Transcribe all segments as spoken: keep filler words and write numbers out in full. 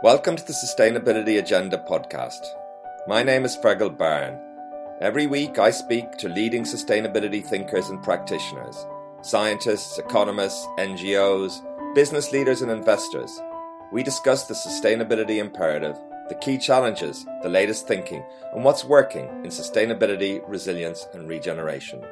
Welcome to the Sustainability Agenda podcast. My name is Fergal Byrne. Every week I speak to leading sustainability thinkers and practitioners, scientists, economists, N G Os, business leaders and investors. We discuss the sustainability imperative, the key challenges, the latest thinking, and what's working in sustainability, resilience and regeneration.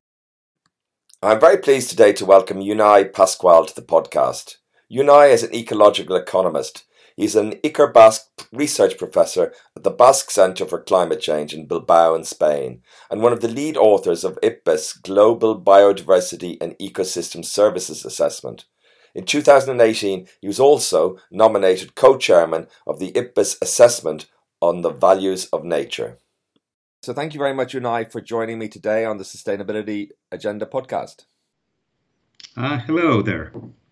I'm very pleased today to welcome Unai Pascual to the podcast. Unai is an ecological economist. He's an Ikerbasque research professor at the Basque Centre for Climate Change in Bilbao in Spain, and one of the lead authors of I P B E S Global Biodiversity and Ecosystem Services Assessment. In two thousand eighteen, he was also nominated co-chairman of the I P B E S Assessment on the Values of Nature. So thank you very much, Unai, for joining me today on the Sustainability Agenda podcast. Uh, hello there.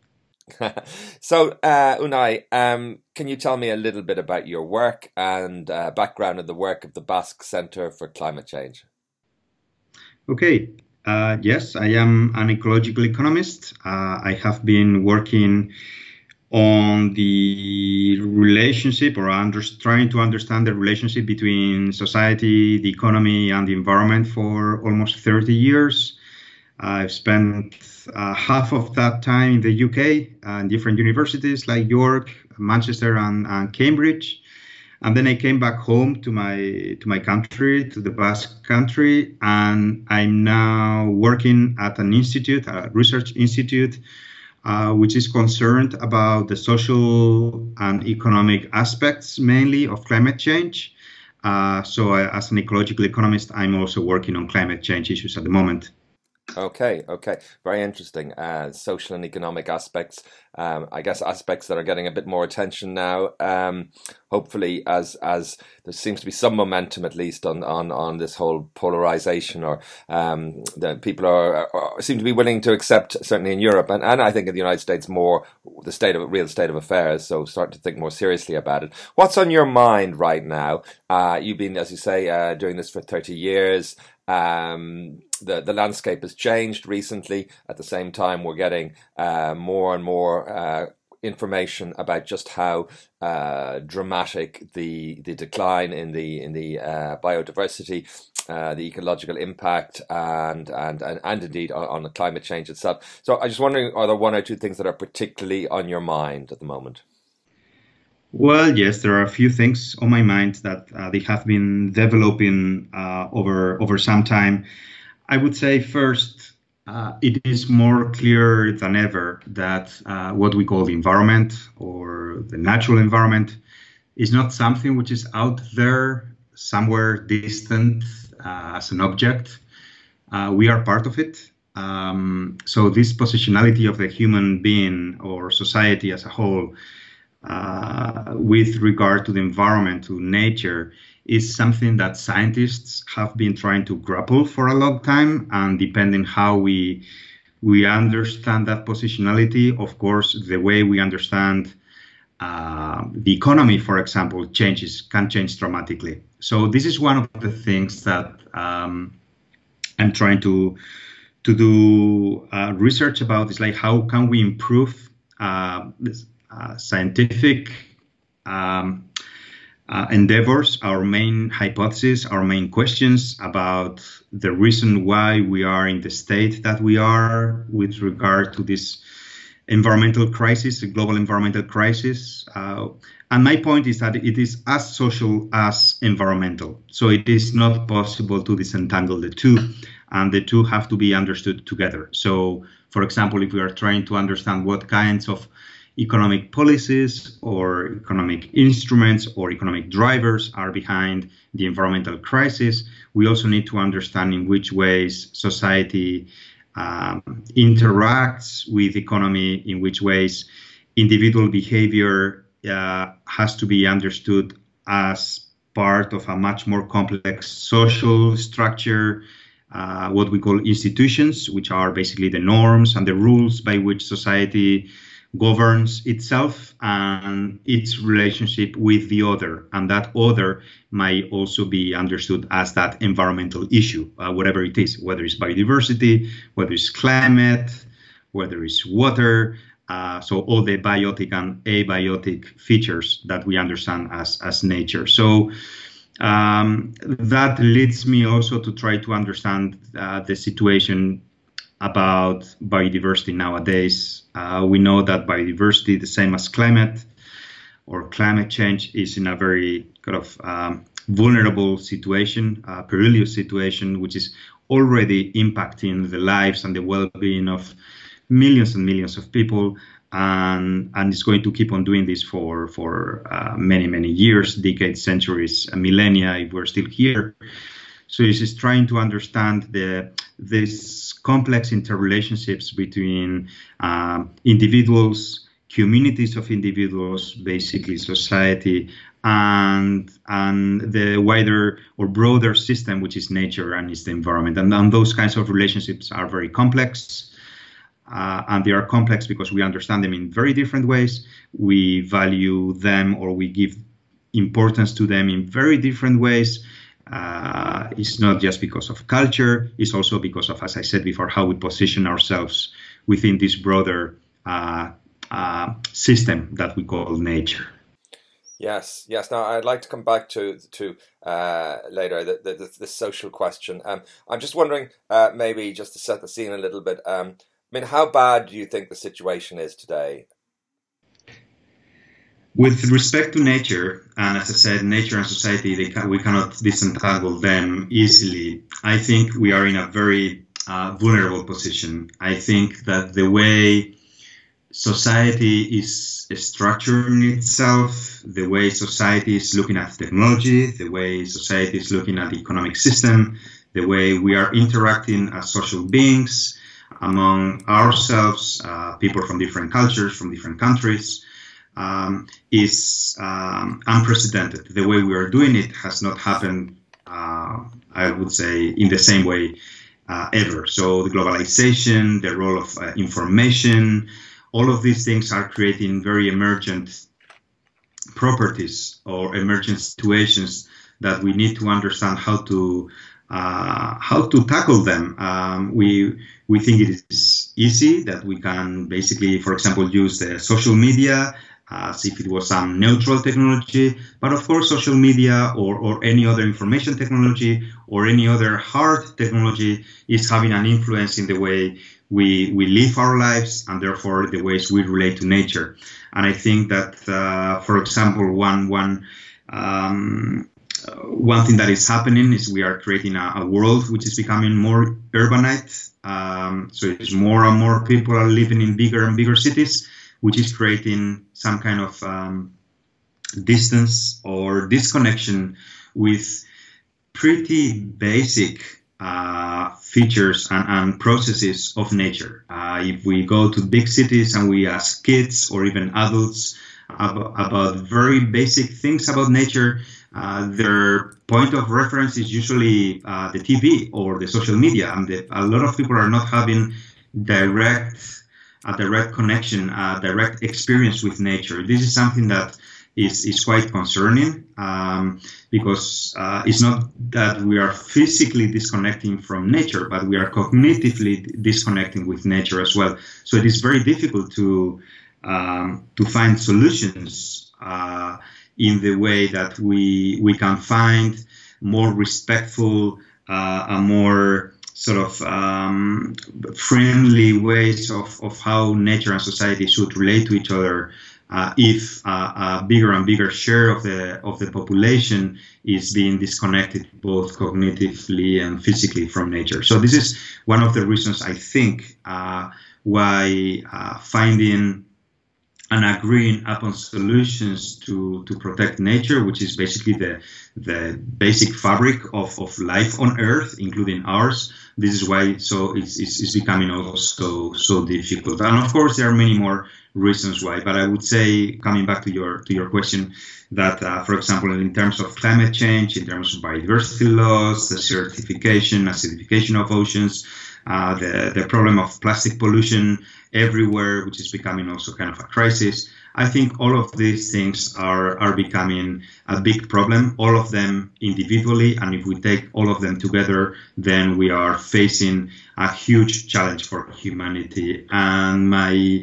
So, uh, Unai, um, can you tell me a little bit about your work and uh, background in the work of the Basque Centre for Climate Change? Okay. Uh, yes, I am an ecological economist. Uh, I have been working on the relationship or under, trying to understand the relationship between society, the economy, and the environment for almost thirty years. I've spent uh, half of that time in the U K uh, in different universities like York, Manchester, and, and Cambridge. And then I came back home to my to my country, to the Basque country, and I'm now working at an institute, a research institute, uh, which is concerned about the social and economic aspects mainly of climate change. Uh, so I, as an ecological economist, I'm also working on climate change issues at the moment. Okay, okay. Very interesting. Uh, social and economic aspects, um, I guess aspects that are getting a bit more attention now. Um, hopefully, as as there seems to be some momentum, at least, on, on, on this whole polarization, or um, that people are, are seem to be willing to accept, certainly in Europe, and, and I think in the United States, more the state of real state of affairs. So start to think more seriously about it. What's on your mind right now? Uh, you've been, as you say, uh, doing this for thirty years. Um, the, the landscape has changed recently. At the same time, we're getting uh, more and more uh, information about just how uh, dramatic the the decline in the in the uh, biodiversity, uh, the ecological impact, and and and, and indeed on, on the climate change itself. So I'm just wondering, are there one or two things that are particularly on your mind at the moment? Well, yes, there are a few things on my mind that uh, they have been developing uh, over over some time. I would say first, uh, it is more clear than ever that uh, what we call the environment or the natural environment is not something which is out there somewhere distant uh, as an object. Uh, we are part of it. Um, so this positionality of the human being or society as a whole Uh, with regard to the environment, to nature, is something that scientists have been trying to grapple for a long time. And depending how we we understand that positionality, of course, the way we understand uh, the economy, for example, changes, can change dramatically. So this is one of the things that um, I'm trying to to do uh, research about. Is like, how can we improve uh, this Uh, scientific um, uh, endeavors, our main hypothesis, our main questions about the reason why we are in the state that we are with regard to this environmental crisis, the global environmental crisis. Uh, and my point is that it is as social as environmental. So it is not possible to disentangle the two, and the two have to be understood together. So, for example, if we are trying to understand what kinds of economic policies or economic instruments or economic drivers are behind the environmental crisis, we also need to understand in which ways society um, interacts with economy, in which ways individual behavior uh, has to be understood as part of a much more complex social structure, uh, what we call institutions, which are basically the norms and the rules by which society governs itself and its relationship with the other. And that other might also be understood as that environmental issue, uh, whatever it is, whether it's biodiversity, whether it's climate, whether it's water, Uh, so all the biotic and abiotic features that we understand as, as nature. So um, that leads me also to try to understand uh, the situation about biodiversity nowadays. Uh, we know that biodiversity, the same as climate or climate change, is in a very kind of um, vulnerable situation, a perilous situation, which is already impacting the lives and the well-being of millions and millions of people, and and it's going to keep on doing this for for uh, many many years, decades, centuries, millennia, if we're still here. So it's just trying to understand the this complex interrelationships between um, individuals, communities of individuals, basically society, and and the wider or broader system, which is nature and is the environment. And, and those kinds of relationships are very complex. Uh, and they are complex because we understand them in very different ways. We value them, or we give importance to them in very different ways. Uh, it's not just because of culture, it's also because of, as I said before, how we position ourselves within this broader uh, uh, system that we call nature. Yes, yes. Now, I'd like to come back to to uh, later the, the, the social question. Um, I'm just wondering, uh, maybe just to set the scene a little bit, um, I mean, how bad do you think the situation is today? With respect to nature, and as I said, nature and society, they can, we cannot disentangle them easily. I think we are in a very uh, vulnerable position. I think that the way society is structuring itself, the way society is looking at technology, the way society is looking at the economic system, the way we are interacting as social beings among ourselves, uh, people from different cultures, from different countries, um, is um, unprecedented. The way we are doing it has not happened, uh, I would say, in the same way uh, ever. So the globalization, the role of uh, information, all of these things are creating very emergent properties or emergent situations that we need to understand how to uh, how to tackle them. Um, we we think it is easy that we can basically, for example, use the social media as if it was some neutral technology. But of course, social media or, or any other information technology or any other hard technology is having an influence in the way we we live our lives and therefore the ways we relate to nature. And I think that, uh, for example, one one um, one thing that is happening is we are creating a, a world which is becoming more urbanite. Um, so it's more and more people are living in bigger and bigger cities, which is creating some kind of um, distance or disconnection with pretty basic uh, features and, and processes of nature. Uh, if we go to big cities and we ask kids or even adults about, about very basic things about nature, uh, their point of reference is usually uh, the T V or the social media, and the, a lot of people are not having direct a direct connection, a direct experience with nature. This is something that is, is quite concerning um, because uh, it's not that we are physically disconnecting from nature, but we are cognitively disconnecting with nature as well. So it is very difficult to um, to find solutions uh, in the way that we we can find more respectful, uh, a more sort of um, friendly ways of, of how nature and society should relate to each other uh, if uh, a bigger and bigger share of the of the population is being disconnected both cognitively and physically from nature. So this is one of the reasons I think uh, why uh, finding and agreeing upon solutions to, to protect nature, which is basically the the basic fabric of, of life on Earth, including ours. This is why so it's, it's, it's becoming also so difficult. And of course, there are many more reasons why. But I would say, coming back to your to your question, that uh, for example, in terms of climate change, in terms of biodiversity loss, the desertification, acidification of oceans, uh, the the problem of plastic pollution everywhere, which is becoming also kind of a crisis. I think all of these things are, are becoming a big problem, all of them individually, and if we take all of them together, then we are facing a huge challenge for humanity. And my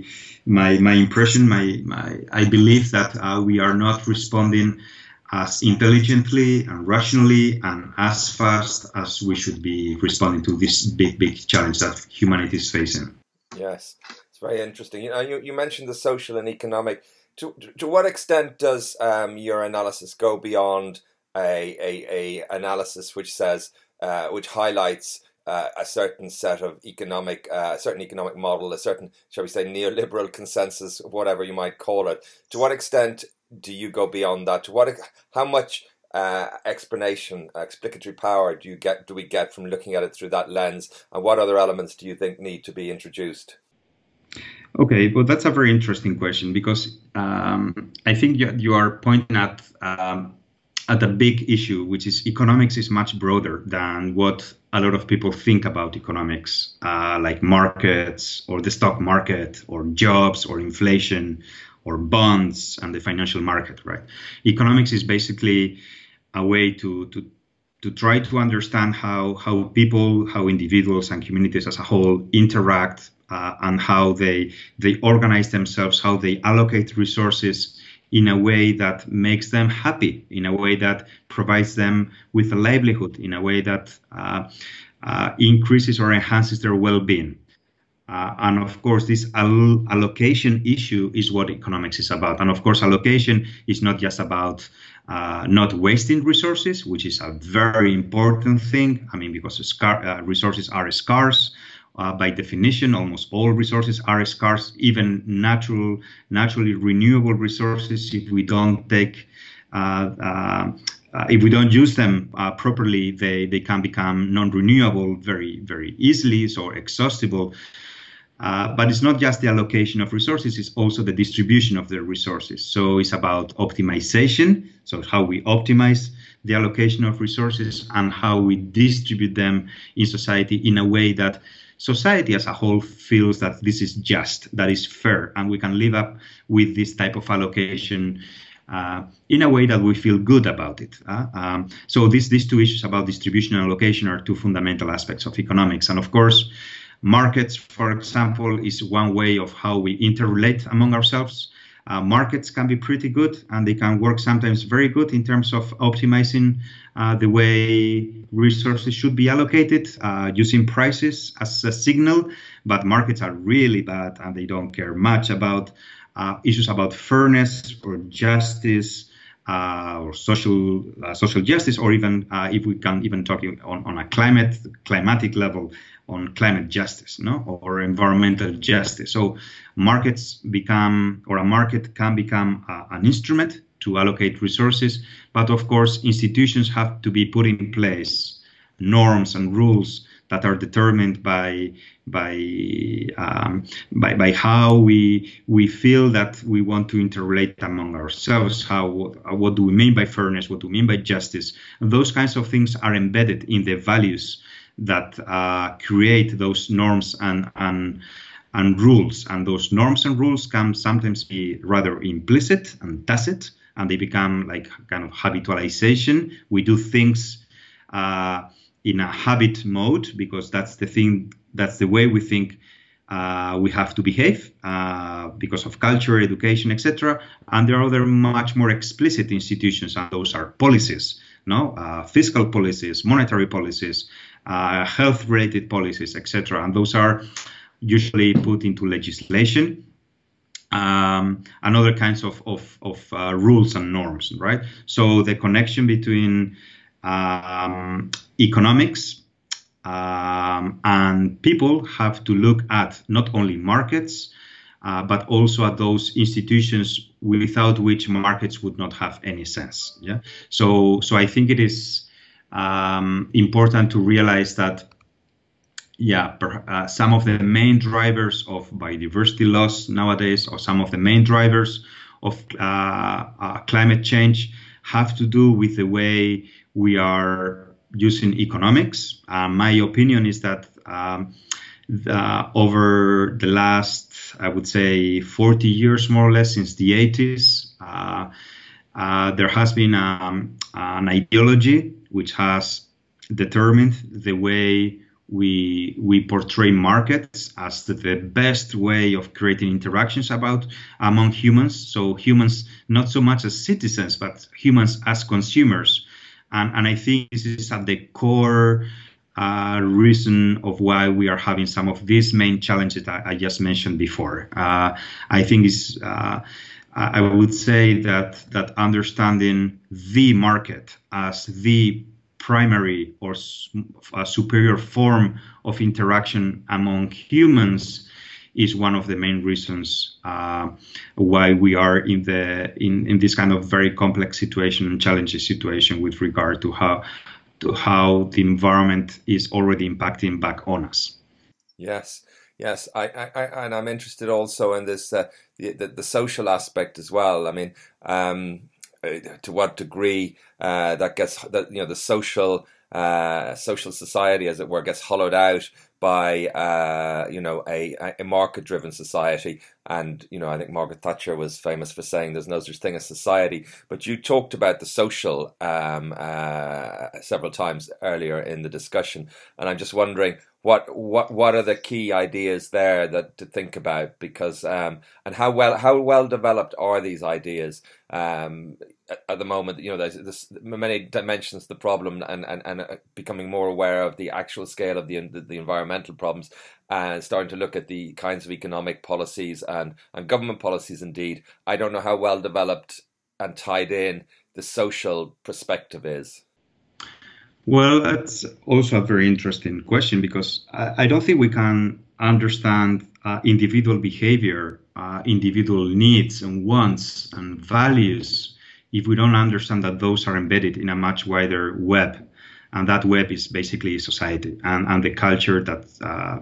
my my impression, my my I believe that uh, we are not responding as intelligently and rationally and as fast as we should be responding to this big big challenge that humanity is facing. Yes, it's very interesting. You know, you, you mentioned the social and economic. To to what extent does um, your analysis go beyond a a, a analysis which says uh, which highlights uh, a certain set of economic, uh, a certain economic model, a certain, shall we say, neoliberal consensus, whatever you might call it? To what extent do you go beyond that? To what, how much uh, explanation, explicatory power do you get? Do we get from looking at it through that lens? And what other elements do you think need to be introduced? Okay, well, that's a very interesting question, because um, I think you, you are pointing at um, at a big issue, which is economics is much broader than what a lot of people think about economics, uh, like markets or the stock market or jobs or inflation or bonds and the financial market, right? Economics is basically a way to to to try to understand how how people, how individuals and communities as a whole interact, uh, and how they they organize themselves, how they allocate resources in a way that makes them happy, in a way that provides them with a livelihood, in a way that uh, uh, increases or enhances their well-being. Uh, and of course, this all- allocation issue is what economics is about. And of course, allocation is not just about uh, not wasting resources, which is a very important thing. I mean, because scar- uh, resources are scarce. Uh, by definition, almost all resources are scarce, even natural, naturally renewable resources. If we don't take, uh, uh, uh, if we don't use them uh, properly, they, they can become non-renewable very, very easily, so exhaustible. Uh, but it's not just the allocation of resources, it's also the distribution of the resources. So it's about optimization, so how we optimize the allocation of resources and how we distribute them in society in a way that society as a whole feels that this is just, that is fair, and we can live up with this type of allocation uh, in a way that we feel good about it. Uh? Um, so this, these two issues about distribution and allocation are two fundamental aspects of economics. And of course, markets, for example, is one way of how we interrelate among ourselves. Uh, markets can be pretty good, and they can work sometimes very good in terms of optimizing uh, the way resources should be allocated, uh, using prices as a signal. But markets are really bad, and they don't care much about uh, issues about fairness or justice, uh, or social uh, social justice, or even uh, if we can even talk on, on a climate climatic level, on climate justice, no, or environmental justice. So markets become, or a market can become uh, an instrument to allocate resources, but of course institutions have to be put in place, norms and rules that are determined by by um, by, by how we we feel that we want to interrelate among ourselves. How what do we mean by fairness? What do we mean by justice? And those kinds of things are embedded in the values that uh, create those norms and, and and rules. And those norms and rules can sometimes be rather implicit and tacit, and they become like kind of habitualization. We do things uh, in a habit mode because that's the thing, that's the way we think uh, we have to behave uh, because of culture, education, et cetera. And there are other much more explicit institutions, and those are policies, no, uh, fiscal policies, monetary policies, Uh, health-related policies, et cetera, and those are usually put into legislation um, and other kinds of of, of uh, rules and norms, right? So the connection between um, economics um, and people have to look at not only markets, uh, but also at those institutions without which markets would not have any sense. Yeah. So so I think it is Um, important to realize that, yeah, per, uh, some of the main drivers of biodiversity loss nowadays, or some of the main drivers of uh, uh, climate change, have to do with the way we are using economics. Uh, my opinion is that um, the, over the last, I would say, forty years, more or less, since the eighties, uh, uh, there has been um, an ideology which has determined the way we we portray markets as the, the best way of creating interactions about among humans. So humans not so much as citizens, but humans as consumers. And, and I think this is at the core uh, reason of why we are having some of these main challenges that I just mentioned before. Uh, I think is uh, I would say that that understanding the market as the primary or a superior form of interaction among humans is one of the main reasons uh, why we are in the in, in this kind of very complex situation and challenging situation with regard to how to how the environment is already impacting back on us. Yes, yes, I, I, I and I'm interested also in this uh, the, the the social aspect as well. I mean, um, to what degree uh, that gets that you know the social uh, social society, as it were, gets hollowed out by uh, you know a, a market-driven society. And you know I think Margaret Thatcher was famous for saying there's no such thing as society. But you talked about the social um, uh, several times earlier in the discussion, and I'm just wondering what what what are the key ideas there that to think about, because um, and how well how well developed are these ideas um, at, at the moment? You know, there's, there's many dimensions to the problem, and, and, and becoming more aware of the actual scale of the the, the environmental problems, and starting to look at the kinds of economic policies and, and government policies. Indeed, I don't know how well developed and tied in the social perspective is. Well, that's also a very interesting question, because I, I don't think we can understand uh, individual behavior, uh, individual needs and wants and values if we don't understand that those are embedded in a much wider web. And that web is basically society and, and the culture that uh,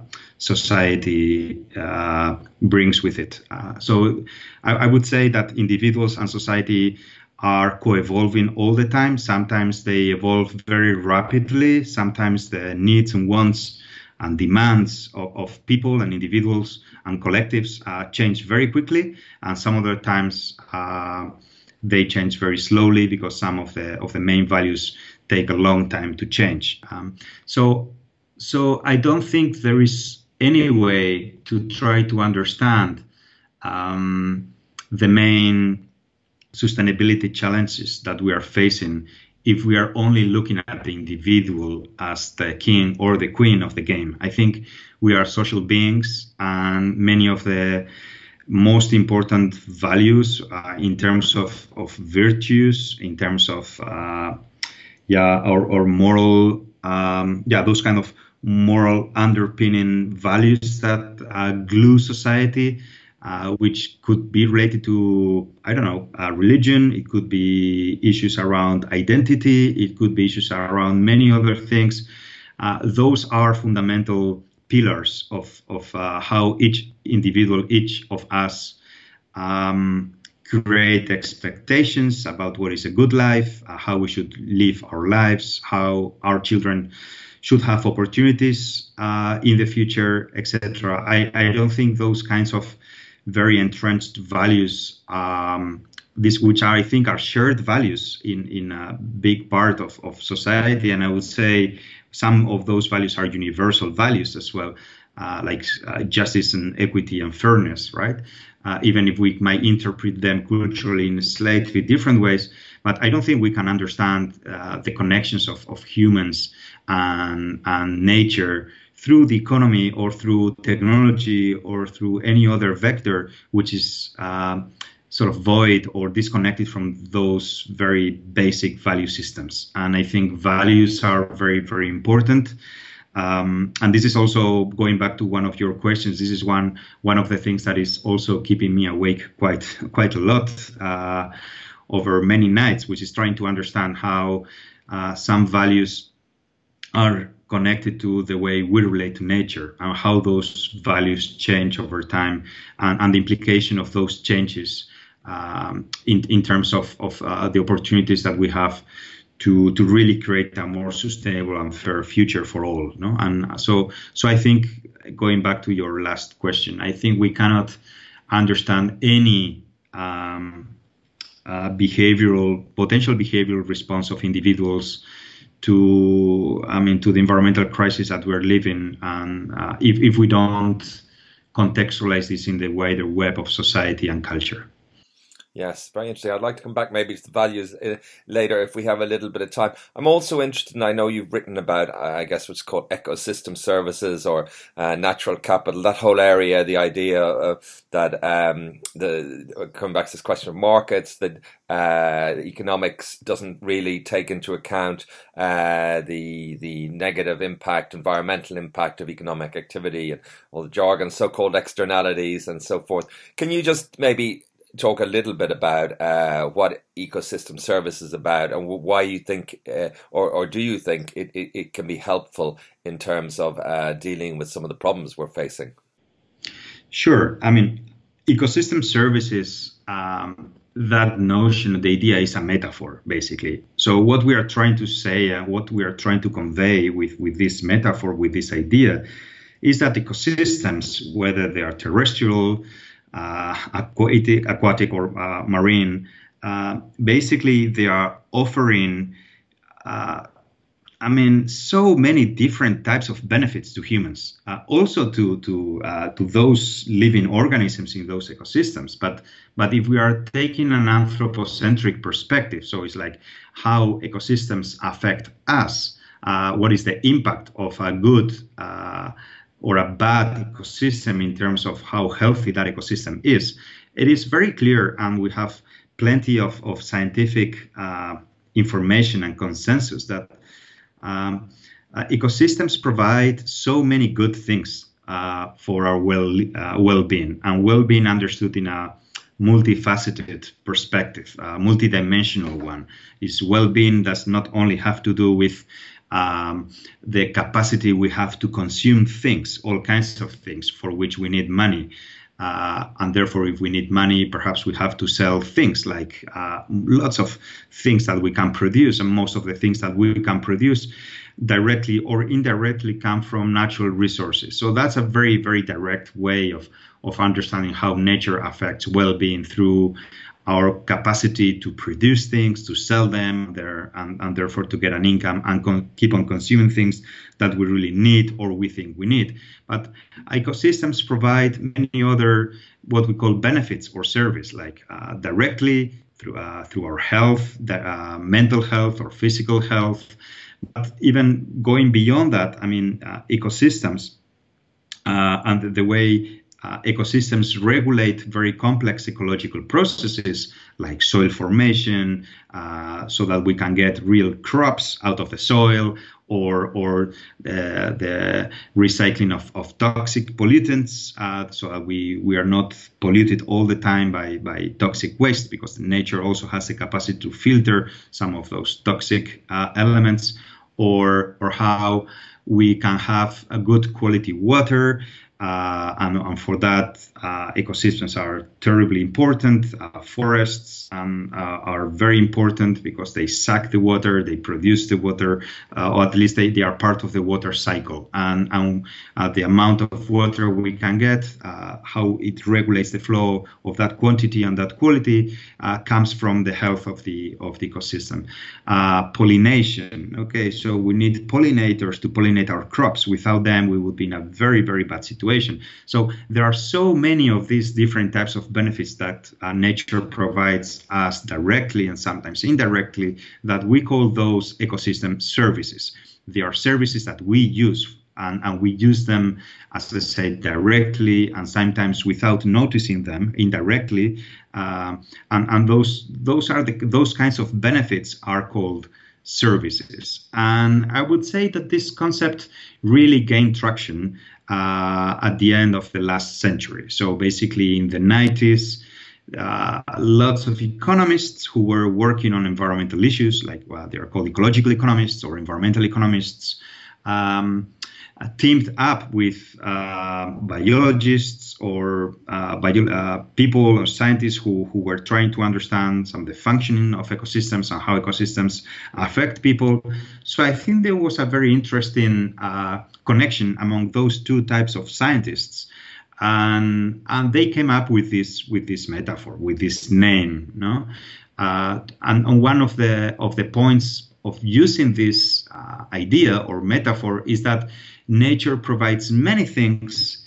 society uh, brings with it. Uh, so I, I would say that individuals and society are co-evolving all the time. Sometimes they evolve very rapidly. Sometimes the needs and wants and demands of, of people and individuals and collectives uh, change very quickly. And some other times uh, they change very slowly, because some of the of the main values take a long time to change. Um, so, so I don't think there is any way to try to understand um, the main sustainability challenges that we are facing if we are only looking at the individual as the king or the queen of the game. I think we are social beings, and many of the most important values uh, in terms of, of virtues, in terms of uh, yeah, or, or moral, um, yeah, those kind of moral underpinning values that uh, glue society, uh, which could be related to, I don't know, uh, religion. It could be issues around identity. It could be issues around many other things. Uh, those are fundamental pillars of, of uh, how each individual, each of us, um, create expectations about what is a good life, uh, how we should live our lives, how our children should have opportunities uh, in the future, et cetera. I, I don't think those kinds of very entrenched values, um, this, which are, I think are shared values in, in a big part of, of society, and I would say some of those values are universal values as well, uh, like uh, justice and equity and fairness, right? Uh, even if we might interpret them culturally in slightly different ways. But I don't think we can understand uh, the connections of, of humans and, and nature through the economy or through technology or through any other vector, which is uh, sort of void or disconnected from those very basic value systems. And I think values are very, very important. Um, and this is also going back to one of your questions. This is one one of the things that is also keeping me awake quite quite a lot uh, over many nights, which is trying to understand how uh, some values are connected to the way we relate to nature and how those values change over time, and, and the implication of those changes um, in in terms of of uh, the opportunities that we have to to really create a more sustainable and fair future for all. No, and so so I think, going back to your last question, I think we cannot understand any um, uh, behavioral potential behavioral response of individuals to, I mean, to the environmental crisis that we're living, and uh, if if we don't contextualize this in the wider web of society and culture. Yes, very interesting. I'd like to come back maybe to the values uh, later if we have a little bit of time. I'm also interested, and I know you've written about, uh, I guess what's called ecosystem services or uh, natural capital, that whole area, the idea of that, um, the coming back to this question of markets, that uh, economics doesn't really take into account uh, the the negative impact, environmental impact of economic activity and all the jargon, so-called externalities and so forth. Can you just maybe talk a little bit about uh, what ecosystem service is about and why you think, uh, or, or do you think it, it, it can be helpful in terms of uh, dealing with some of the problems we're facing? Sure. I mean, ecosystem services, um, that notion, the idea is a metaphor, basically. So what we are trying to say and what we are trying to convey with, with this metaphor, with this idea, is that ecosystems, whether they are terrestrial, Uh, aquatic, aquatic or uh, marine, uh, basically they are offering, uh, I mean, so many different types of benefits to humans, uh, also to to uh, to those living organisms in those ecosystems. But but if we are taking an anthropocentric perspective, so it's like how ecosystems affect us, uh, what is the impact of a good uh, or a bad ecosystem in terms of how healthy that ecosystem is, it is very clear, and we have plenty of, of scientific uh, information and consensus that um, uh, ecosystems provide so many good things uh, for our well, uh, well-being, and well-being understood in a multifaceted perspective, a multidimensional one. Is well-being does not only have to do with Um, the capacity we have to consume things, all kinds of things for which we need money. Uh, and therefore, if we need money, perhaps we have to sell things like uh, lots of things that we can produce. And most of the things that we can produce directly or indirectly come from natural resources. So that's a very, very direct way of, of understanding how nature affects well-being through our capacity to produce things, to sell them there, and, and therefore to get an income and con- keep on consuming things that we really need or we think we need. But ecosystems provide many other what we call benefits or service, like uh, directly through uh, through our health, the, uh, mental health or physical health. But even going beyond that, I mean, uh, ecosystems uh, and the way Uh, ecosystems regulate very complex ecological processes like soil formation, uh, so that we can get real crops out of the soil, or or uh, the recycling of, of toxic pollutants, uh, so that we, we are not polluted all the time by, by toxic waste, because nature also has the capacity to filter some of those toxic uh, elements, or or how we can have a good quality water. Uh, and, and for that, uh, ecosystems are terribly important. Uh, forests um, uh, are very important because they suck the water, they produce the water, uh, or at least they, they are part of the water cycle. And, and uh, the amount of water we can get, uh, how it regulates the flow of that quantity and that quality, uh, comes from the health of the of the ecosystem. Uh, pollination. Okay, so we need pollinators to pollinate our crops. Without them, we would be in a very, very bad situation. So there are so many of these different types of benefits that uh, nature provides us directly and sometimes indirectly, that we call those ecosystem services. They are services that we use, and, and we use them, as I said, directly and sometimes without noticing them, indirectly. Uh, and and those those are the those kinds of benefits are called services. And I would say that this concept really gained traction Uh, at the end of the last century. So basically in the nineties, uh, lots of economists who were working on environmental issues, like well, they are called ecological economists or environmental economists, um, uh, teamed up with uh, biologists or uh, bio- uh, people or scientists who, who were trying to understand some of the functioning of ecosystems and how ecosystems affect people. So I think there was a very interesting uh, connection among those two types of scientists, and and they came up with this with this metaphor, with this name, no? Uh, and, and one of the of the points of using this uh, idea or metaphor is that nature provides many things,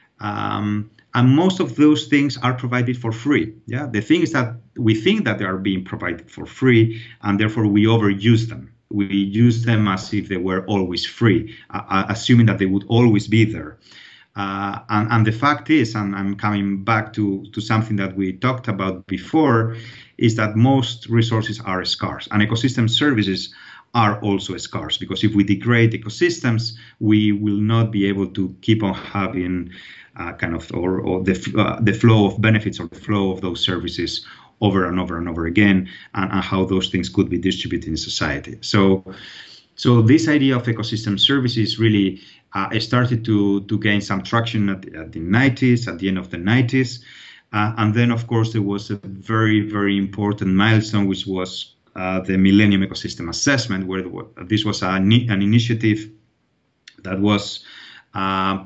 um, and most of those things are provided for free. Yeah, the things that we think that they are being provided for free, and therefore we overuse them. We use them as if they were always free, uh, assuming that they would always be there. Uh, and, and the fact is, and I'm coming back to, to something that we talked about before, is that most resources are scarce, and ecosystem services are also scarce, because if we degrade ecosystems, we will not be able to keep on having uh, kind of or, or the uh, the flow of benefits or the flow of those services over and over and over again, and, and how those things could be distributed in society. So, so this idea of ecosystem services really uh, started to to gain some traction at, at the nineties, at the end of the nineties. Uh, and then, of course, there was a very, very important milestone, which was uh, the Millennium Ecosystem Assessment, where the, this was a, an initiative that was uh,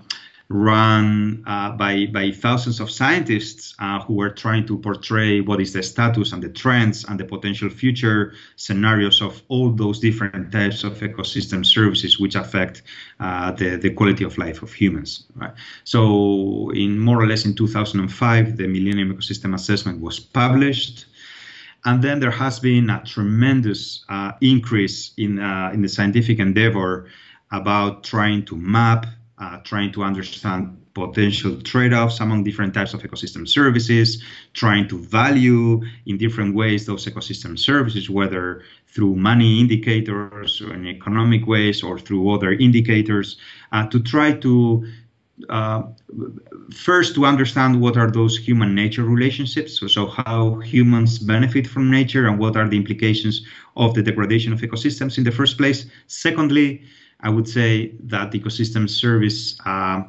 run uh, by, by thousands of scientists uh, who were trying to portray what is the status and the trends and the potential future scenarios of all those different types of ecosystem services which affect uh, the, the quality of life of humans. Right? So in more or less in two thousand five, the Millennium Ecosystem Assessment was published. And then there has been a tremendous uh, increase in, uh, in the scientific endeavor about trying to map Uh, trying to understand potential trade-offs among different types of ecosystem services, trying to value in different ways those ecosystem services, whether through money indicators or in economic ways or through other indicators, uh, to try to uh, first to understand what are those human-nature relationships, so, so how humans benefit from nature and what are the implications of the degradation of ecosystems in the first place. Secondly, I would say that the ecosystem service uh,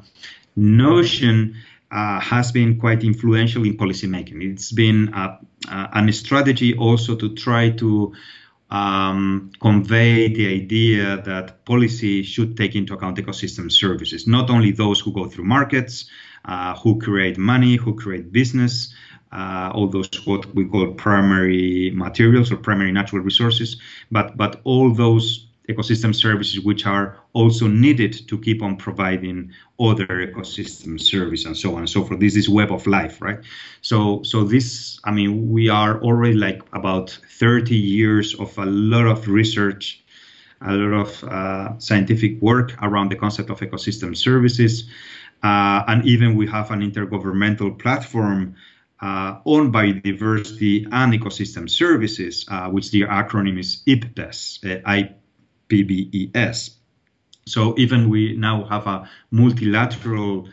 notion uh, has been quite influential in policymaking. It's been a, a strategy also to try to um, convey the idea that policy should take into account ecosystem services, not only those who go through markets, uh, who create money, who create business, uh, all those what we call primary materials or primary natural resources, but, but all those ecosystem services which are also needed to keep on providing other ecosystem service and so on and so forth. This is web of life, right? So, so this, I mean, we are already like about thirty years of a lot of research, a lot of uh, scientific work around the concept of ecosystem services. Uh, and even we have an intergovernmental platform uh, on biodiversity and ecosystem services, uh, which the acronym is I P B E S, uh, I P B E S. So even we now have a multilateral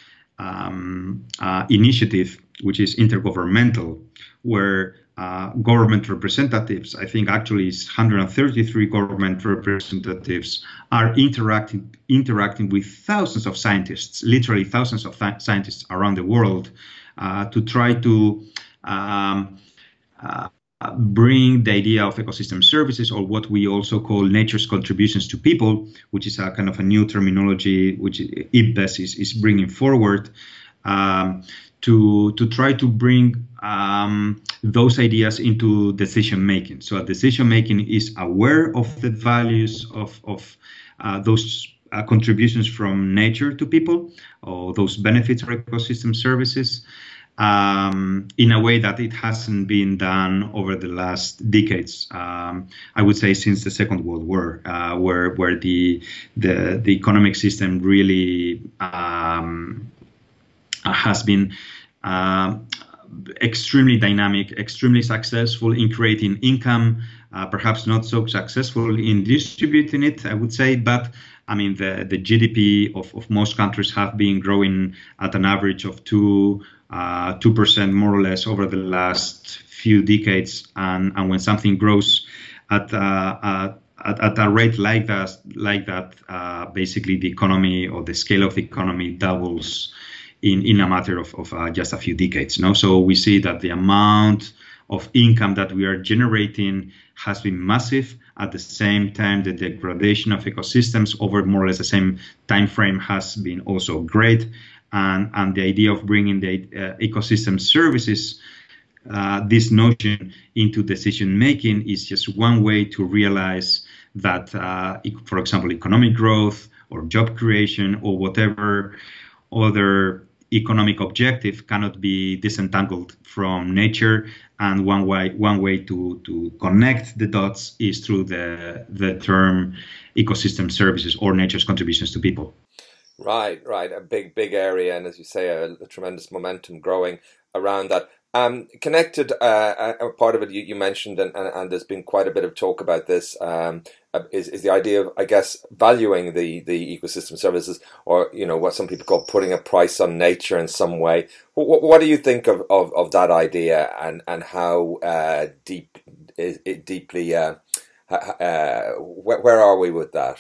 um, uh, initiative, which is intergovernmental, where uh, government representatives, I think actually it's one hundred thirty-three government representatives, are interacting interacting with thousands of scientists, literally thousands of th scientists around the world, uh, to try to um, uh, bring the idea of ecosystem services, or what we also call nature's contributions to people, which is a kind of a new terminology which I P B E S is, is bringing forward, um, to, to try to bring um, those ideas into decision making. So decision making is aware of the values of, of uh, those uh, contributions from nature to people, or those benefits of ecosystem services, Um, in a way that it hasn't been done over the last decades. Um, I would say since the Second World War, uh, where where the the the economic system really um, has been uh, extremely dynamic, extremely successful in creating income. Uh, perhaps not so successful in distributing it, I would say, but I mean the the G D P of of most countries have been growing at an average of two. Uh, two percent more or less over the last few decades, and, and when something grows at, uh, uh, at, at a rate like that, like that, uh, basically the economy or the scale of the economy doubles in, in a matter of, of uh, just a few decades. No? So we see that the amount of income that we are generating has been massive. At the same time, the degradation of ecosystems over more or less the same time frame has been also great. And, and the idea of bringing the uh, ecosystem services uh, this notion into decision making is just one way to realize that, uh, for example, economic growth or job creation or whatever other economic objective cannot be disentangled from nature, and one way one way to to connect the dots is through the the term ecosystem services or nature's contributions to people. Right, right, a big big area, and as you say, a, a tremendous momentum growing around that. Um, connected, uh, a part of it you, you mentioned, and, and, and there's been quite a bit of talk about this, um, is, is the idea of, I guess, valuing the, the ecosystem services, or, you know, what some people call putting a price on nature in some way. What, what do you think of, of, of that idea, and, and how uh, deep, is it deeply, uh, uh, where, where are we with that?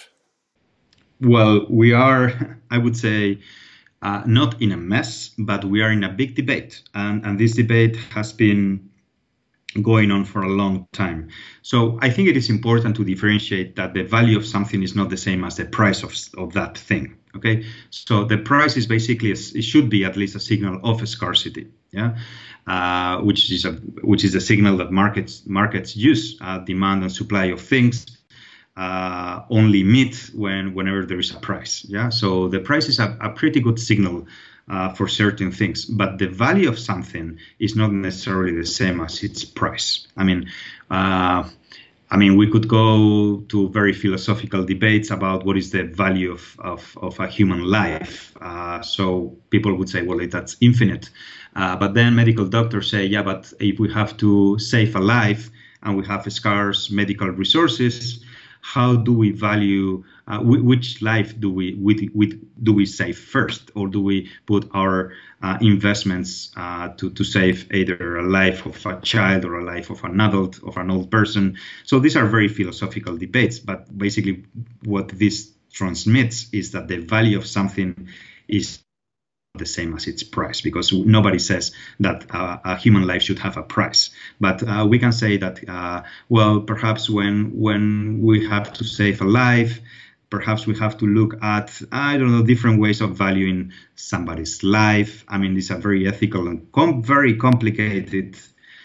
Well, we are, I would say, Uh, not in a mess, but we are in a big debate. And, and this debate has been going on for a long time. So I think it is important to differentiate that the value of something is not the same as the price of, of that thing. Okay, so the price is basically, a, it should be at least a signal of a scarcity, yeah, uh, which is a which is a signal that markets markets use, uh, demand and supply of things Uh, only meet when whenever there is a price. Yeah, so the price is a, a pretty good signal uh, for certain things, but the value of something is not necessarily the same as its price. I mean, uh, I mean, we could go to very philosophical debates about what is the value of of, of a human life. Uh, so people would say, well, that's infinite, uh, but then medical doctors say, yeah, but if we have to save a life and we have scarce medical resources, how do we value, uh, which life do we, we, we do we save first, or do we put our uh, investments uh, to, to save either a life of a child or a life of an adult, of an old person? So these are very philosophical debates, but basically what this transmits is that the value of something is the same as its price, because nobody says that uh, a human life should have a price. But uh, we can say that, uh, well, perhaps when when we have to save a life, perhaps we have to look at, I don't know, different ways of valuing somebody's life. I mean, these are very ethical and com very complicated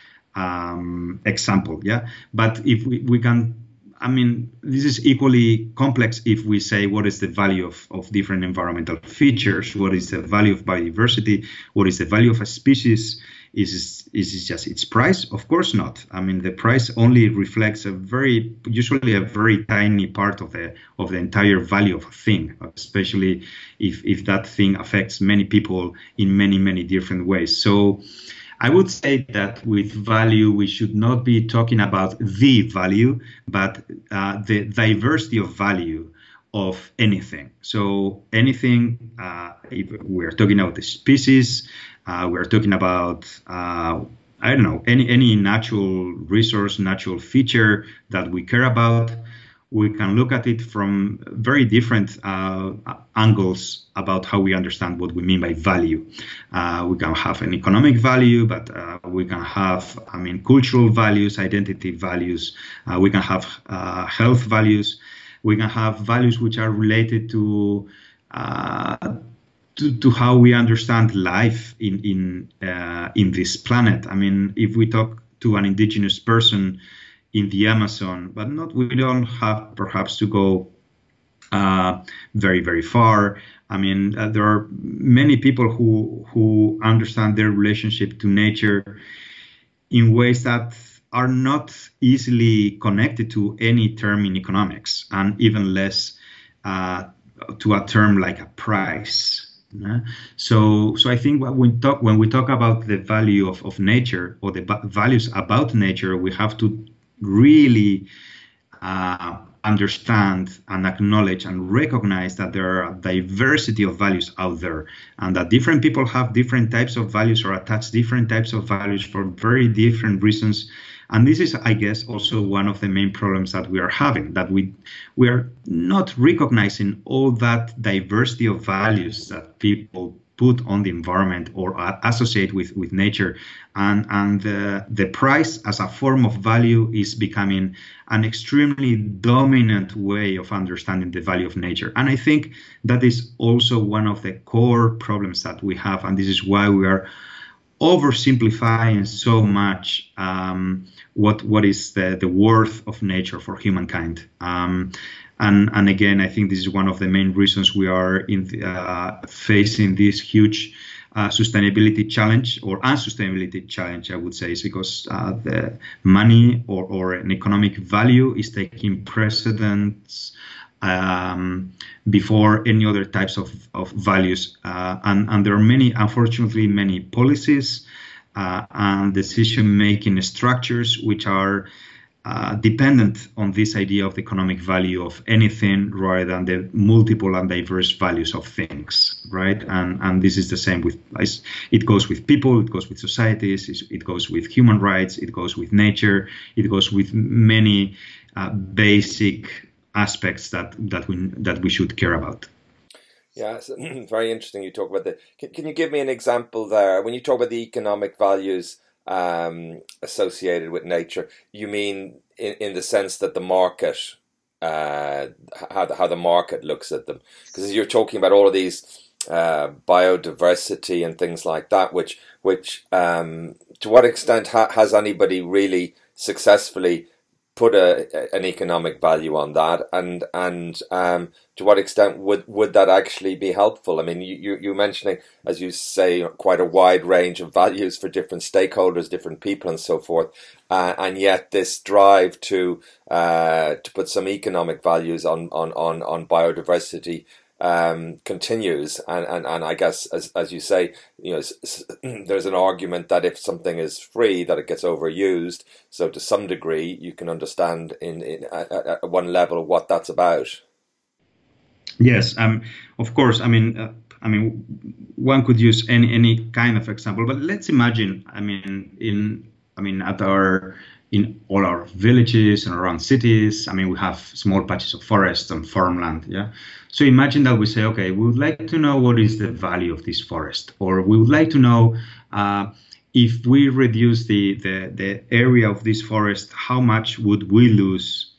um, example, yeah. But if we, we can, I mean, this is equally complex if we say what is the value of, of different environmental features, what is the value of biodiversity, what is the value of a species. Is, is it just its price? Of course not. I mean, the price only reflects a very, usually a very tiny part of the of the entire value of a thing, especially if, if that thing affects many people in many, many different ways. So I would say that with value, we should not be talking about the value, but uh, the diversity of value of anything. So anything, uh, if we're talking about the species, uh, we're talking about, uh, I don't know, any, any natural resource, natural feature that we care about, we can look at it from very different uh, angles about how we understand what we mean by value. Uh, we can have an economic value, but uh, we can have, I mean, cultural values, identity values. Uh, we can have uh, health values. We can have values which are related to uh, to, to how we understand life in in uh, in this planet. I mean, if we talk to an indigenous person in the Amazon, but not, we don't have perhaps to go uh, very, very far. I mean, uh, there are many people who who understand their relationship to nature in ways that are not easily connected to any term in economics, and even less uh, to a term like a price. Yeah? So, so I think when we talk when we talk about the value of, of nature, or the values about nature, we have to really uh, understand and acknowledge and recognize that there are a diversity of values out there, and that different people have different types of values or attach different types of values for very different reasons. And this is, I guess, also one of the main problems that we are having, that we we are not recognizing all that diversity of values that people put on the environment or associate with, with nature. And, and the, the price as a form of value is becoming an extremely dominant way of understanding the value of nature. And I think that is also one of the core problems that we have. And this is why we are oversimplifying so much um, what what is the, the worth of nature for humankind. Um, and and again, I think this is one of the main reasons we are in the, uh, facing this huge uh, sustainability challenge or unsustainability challenge, I would say, is because uh, the money or, or an economic value is taking precedence um, before any other types of, of values. Uh, and, and there are many, unfortunately, many policies uh, and decision-making structures which are uh, dependent on this idea of the economic value of anything rather than the multiple and diverse values of things, right? And, and this is the same with, it goes with people, it goes with societies, it goes with human rights, it goes with nature, it goes with many uh, basic aspects that that we that we should care about. Yeah, it's very interesting. You talk about the. Can, can you give me an example there? When you talk about the economic values um, associated with nature, you mean in, in the sense that the market, uh, how the, how the market looks at them? Because you're talking about all of these uh, biodiversity and things like that, which which um, to what extent ha- has anybody really successfully put a, an economic value on that, and and um, to what extent would, would that actually be helpful? I mean, you, you you're mentioning, as you say, quite a wide range of values for different stakeholders, different people, and so forth, uh, and yet this drive to uh, to put some economic values on on on, on biodiversity um, continues, and, and, and I guess as as you say, you know, there's an argument that if something is free, that it gets overused. So to some degree, you can understand in, in at, at one level what that's about. Yes, um, of course. I mean, uh, I mean, one could use any any kind of example, but let's imagine. I mean, in I mean, at our in all our villages and around cities, I mean, we have small patches of forest and farmland. Yeah. So imagine that we say, okay, we would like to know what is the value of this forest, or we would like to know uh, if we reduce the, the, the area of this forest, how much would we lose?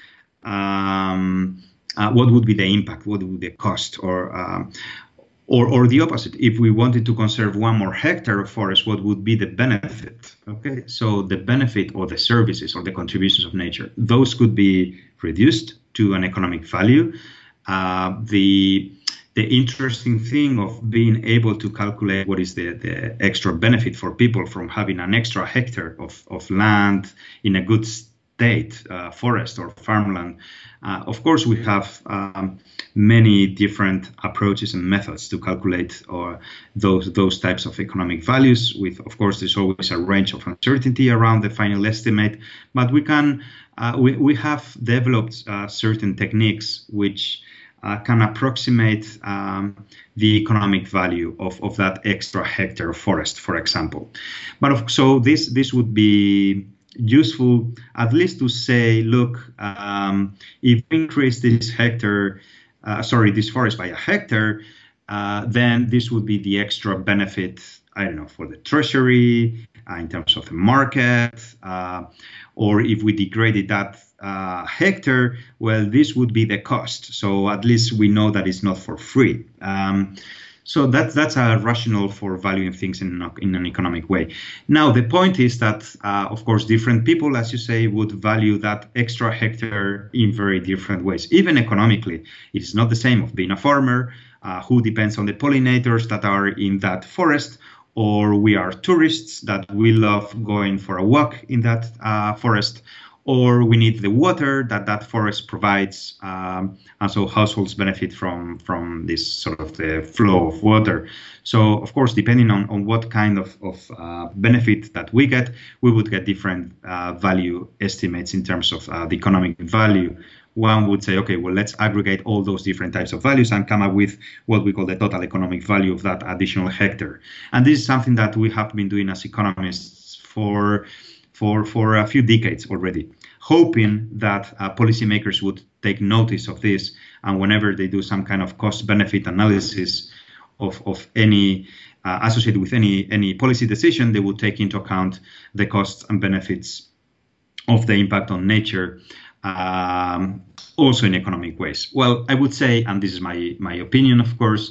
Um, uh, what would be the impact? What would be the cost? Or, um, or, or the opposite. If we wanted to conserve one more hectare of forest, what would be the benefit? Okay, so the benefit or the services or the contributions of nature, those could be reduced to an economic value. Uh, the the interesting thing of being able to calculate what is the, the extra benefit for people from having an extra hectare of, of land in a good state, uh, forest or farmland. Uh, of course, we have um, many different approaches and methods to calculate or those those types of economic values. With, of course, there's always a range of uncertainty around the final estimate, but we can uh, we we have developed uh, certain techniques which Uh, can approximate um, the economic value of, of that extra hectare of forest, for example. But of, so this this would be useful at least to say, look, um, if we increase this hectare, uh, sorry, this forest by a hectare, uh, then this would be the extra benefit, I don't know, for the treasury, uh, in terms of the market, uh, or if we degraded that Uh, hectare, well, this would be the cost. So at least we know that it's not for free. Um, so that's that's a rationale for valuing things in, in an economic way. Now, the point is that, uh, of course, different people, as you say, would value that extra hectare in very different ways. Even economically, it's not the same of being a farmer uh, who depends on the pollinators that are in that forest, or we are tourists that we love going for a walk in that uh, forest, or we need the water that that forest provides, um, and so households benefit from from this sort of the flow of water. So, of course, depending on, on what kind of, of uh, benefit that we get, we would get different uh, value estimates in terms of uh, the economic value. One would say, okay, well, let's aggregate all those different types of values and come up with what we call the total economic value of that additional hectare. And this is something that we have been doing as economists for for for a few decades already, hoping that uh, policymakers would take notice of this, and whenever they do some kind of cost-benefit analysis of, of any uh, associated with any any policy decision, they would take into account the costs and benefits of the impact on nature, um, also in economic ways. Well, I would say, and this is my my opinion, of course,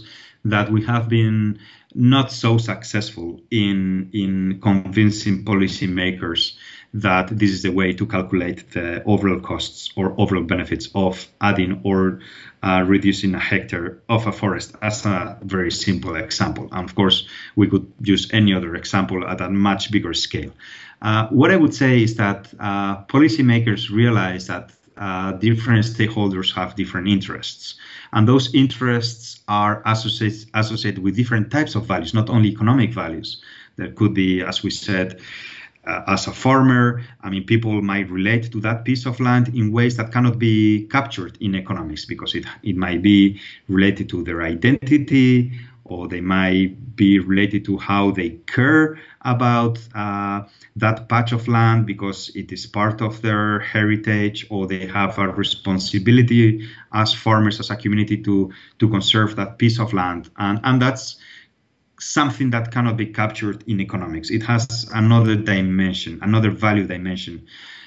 that we have been not so successful in in convincing policymakers that this is the way to calculate the overall costs or overall benefits of adding or uh, reducing a hectare of a forest, as a very simple example. And of course, we could use any other example at a much bigger scale. Uh, what I would say is that uh, policymakers realize that uh, different stakeholders have different interests, and those interests are associated, associated with different types of values, not only economic values. There could be, as we said, Uh, as a farmer, I mean, people might relate to that piece of land in ways that cannot be captured in economics, because it, it might be related to their identity, or they might be related to how they care about uh, that patch of land because it is part of their heritage, or they have a responsibility as farmers, as a community, to, to conserve that piece of land. And, and that's something that cannot be captured in economics. It has another dimension, another value dimension.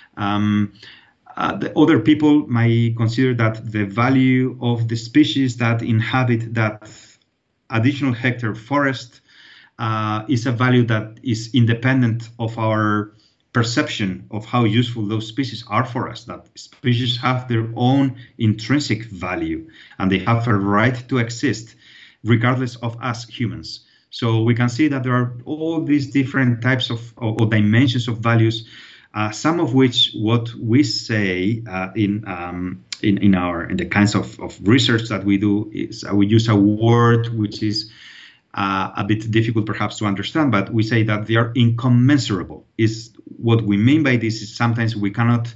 Um, uh, the other people might consider that the value of the species that inhabit that additional hectare forest uh, is a value that is independent of our perception of how useful those species are for us, that species have their own intrinsic value and they have a right to exist regardless of us humans. So we can see that there are all these different types of or, or dimensions of values, uh, some of which what we say uh, in, um, in in our in the kinds of, of research that we do is uh, we use a word which is uh, a bit difficult perhaps to understand, but we say that they are incommensurable. Is what we mean by this is sometimes we cannot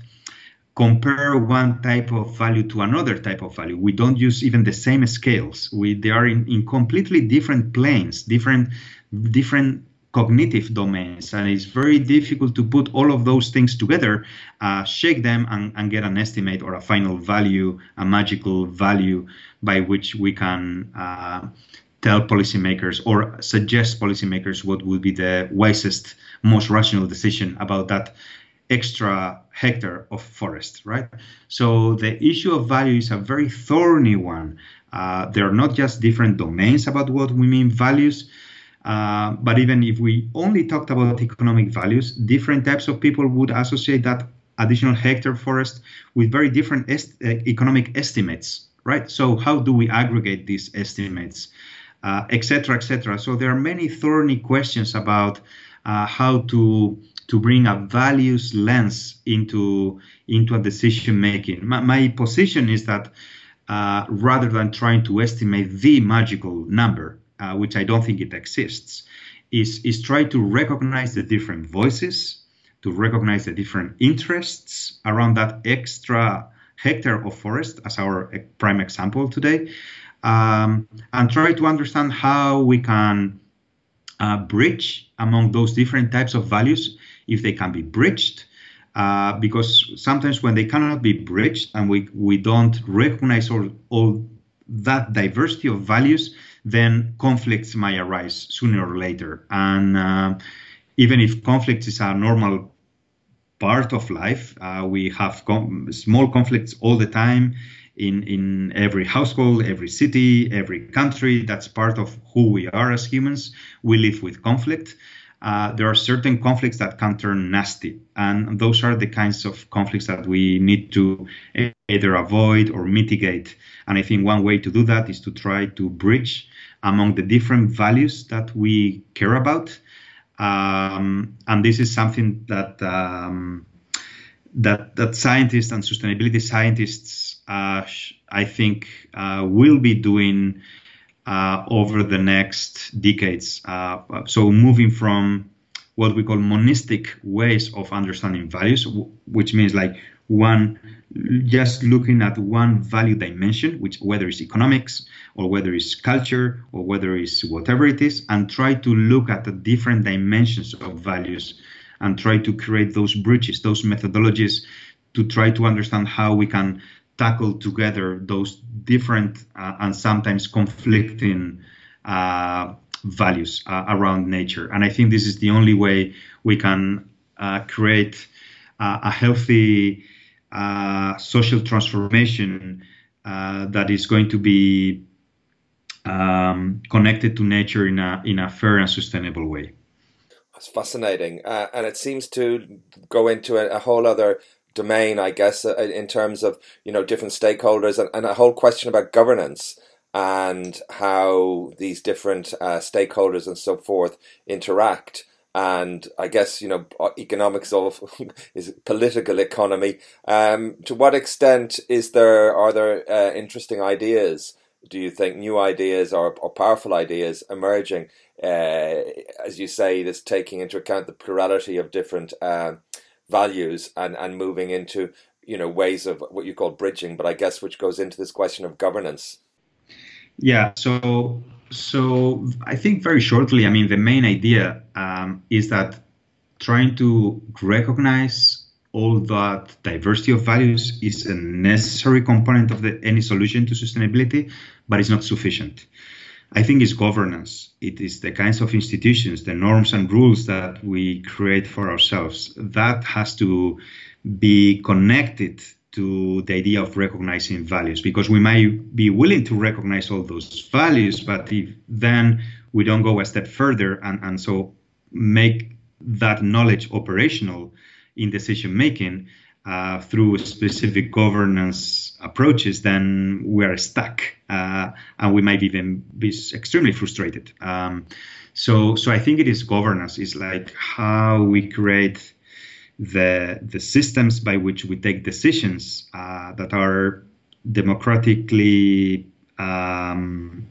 compare one type of value to another type of value. We don't use even the same scales. We they are in, in completely different planes, different different cognitive domains, and it's very difficult to put all of those things together, uh, shake them, and, and get an estimate or a final value, a magical value by which we can uh, tell policymakers or suggest policymakers what would be the wisest, most rational decision about that extra hectare of forest, right? So the issue of value is a very thorny one. Uh, there are not just different domains about what we mean values, uh, but even if we only talked about economic values, different types of people would associate that additional hectare forest with very different est uh, economic estimates, right? So how do we aggregate these estimates, uh, et cetera, et cetera? So there are many thorny questions about uh, how to to bring a values lens into into a decision making. My, my position is that uh, rather than trying to estimate the magical number, uh, which I don't think it exists, is is try to recognize the different voices, to recognize the different interests around that extra hectare of forest, as our prime example today, um, and try to understand how we can uh, bridge among those different types of values, if they can be bridged, uh, because sometimes when they cannot be bridged and we, we don't recognize all, all that diversity of values, then conflicts might arise sooner or later. And uh, even if conflict is a normal part of life, uh, we have com small conflicts all the time in, in every household, every city, every country. That's part of who we are as humans. We live with conflict. Uh, there are certain conflicts that can turn nasty, and those are the kinds of conflicts that we need to either avoid or mitigate. And I think one way to do that is to try to bridge among the different values that we care about. Um, and this is something that um, that that scientists and sustainability scientists, uh, I think, uh, will be doing Uh, over the next decades. Uh, so moving from what we call monistic ways of understanding values, which means like one, just looking at one value dimension, which whether it's economics or whether it's culture or whether it's whatever it is, and try to look at the different dimensions of values and try to create those bridges, those methodologies to try to understand how we can tackle together those different uh, and sometimes conflicting uh, values uh, around nature. And I think this is the only way we can uh, create uh, a healthy uh, social transformation uh, that is going to be um, connected to nature in a in a fair and sustainable way. That's fascinating, uh, and it seems to go into a, a whole other domain, I guess, uh, in terms of you know different stakeholders and, and a whole question about governance and how these different uh, stakeholders and so forth interact. And I guess you know economics of is political economy. Um, to what extent is there are there uh, interesting ideas? Do you think new ideas or, or powerful ideas emerging? Uh, as you say, this taking into account the plurality of different uh, values and, and moving into you know ways of what you call bridging, but I guess which goes into this question of governance. Yeah, so so I think very shortly, I mean, the main idea um, is that trying to recognize all that diversity of values is a necessary component of the, any solution to sustainability, but it's not sufficient. I think it's governance. It is the kinds of institutions, the norms and rules that we create for ourselves. That has to be connected to the idea of recognizing values, because we might be willing to recognize all those values, but if then we don't go a step further and, and so make that knowledge operational in decision making uh, through specific governance approaches, then we are stuck uh, and we might even be extremely frustrated. Um, so, so I think it is governance. It's like how we create the the systems by which we take decisions uh, that are democratically um,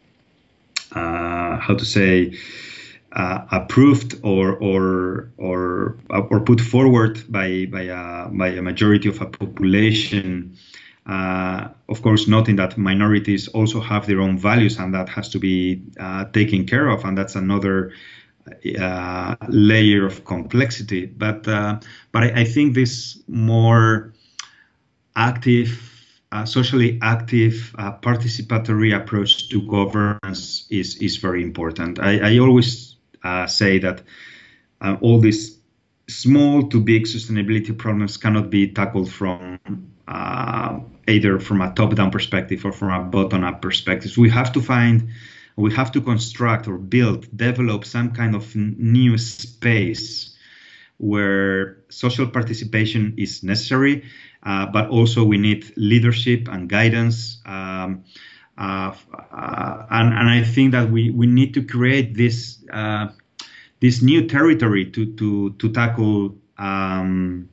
uh, how to say uh, approved or or or or put forward by by a, by a majority of a population. Uh, of course, noting that minorities also have their own values, and that has to be uh, taken care of, and that's another Uh, layer of complexity, but uh, but I, I think this more active, uh, socially active, uh, participatory approach to governance is is very important. I, I always uh, say that uh, all these small to big sustainability problems cannot be tackled from uh, either from a top-down perspective or from a bottom-up perspective. We have to find We have to construct or build, develop some kind of new space where social participation is necessary, uh, but also we need leadership and guidance. Um, uh, uh, and, and I think that we, we need to create this uh, this new territory to to to tackle um,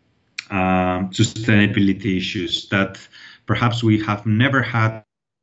uh, sustainability issues that perhaps we have never had